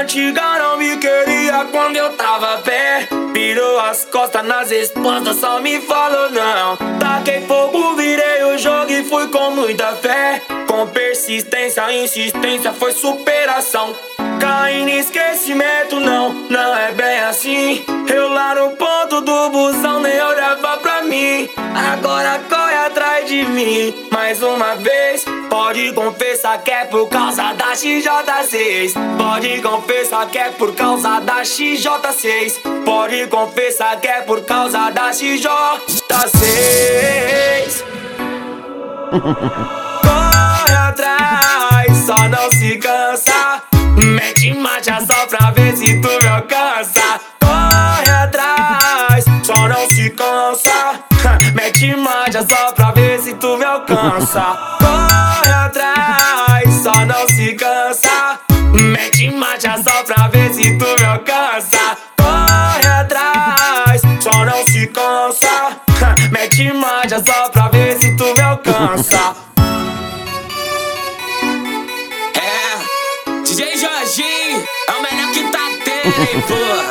antiga não me queria quando eu tava pé. Virou as costas nas respostas, só me falou não. Taquei fogo, virei o jogo e fui com muita fé. Com persistência, insistência, foi superação. Caí no esquecimento, não é bem assim. Eu lá no ponto do busão, nem olhava pra mim. Agora corre atrás de mim, mais uma vez. Pode confessar que é por causa da XJ6. Pode confessar que é por causa da XJ6. Pode confessar que é por causa da XJ6. Corre atrás, só não se cansa. Mete marcha só pra ver se tu me alcança. Corre atrás, só não se cansa. Mete marcha só pra ver se tu me alcança. Corre atrás, só não se cansa. Mete marcha só pra ver se tu me alcança. Corre atrás, só não se cansa. Mete marcha só pra ver se tu me alcança. DJ Jorginho é o melhor que tá tendo, hein, porra.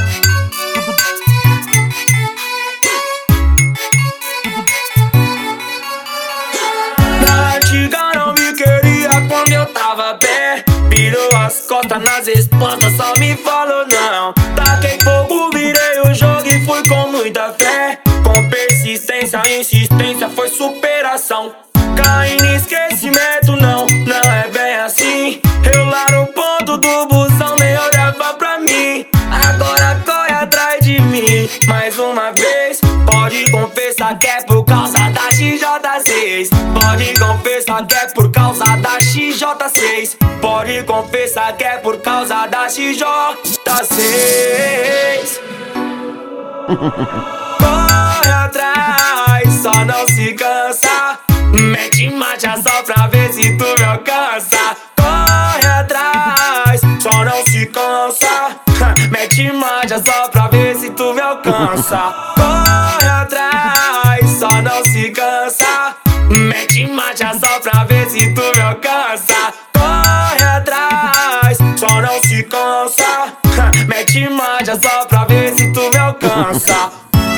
Na antiga não me queria quando eu tava pé. Virou as costas nas respostas, só me falou não. Taquei fogo, virei o jogo e fui com muita fé. Com persistência, insistência, foi superação. Caí no esquecimento, não é bem assim. Eu lá no ponto do busão, nem olhava pra mim. Agora corre atrás de mim, mais uma vez. Pode confessar que é por causa da XJ6. Pode confessar que é por causa da XJ6. Pode confessar que é por causa da XJ6. Corre atrás, só não se cansa. Mete marcha só pra ver se tu me alcança. Corre atrás, só não se cansa. Mete marcha só pra ver se tu me alcança. Corre atrás, só não se cansa. Mete marcha só pra ver se tu me alcança. Corre atrás, só não se cansa. Mete marcha só pra ver se tu me alcança.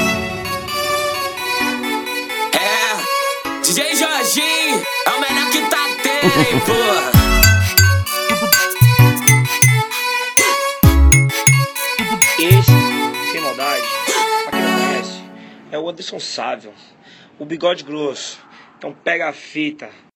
DJ Jorginho é o melhor que tá tendo, hein, porra. Esse, sem maldade, pra quem não conhece, é o Anderson Sávio, o bigode grosso. Então pega a fita.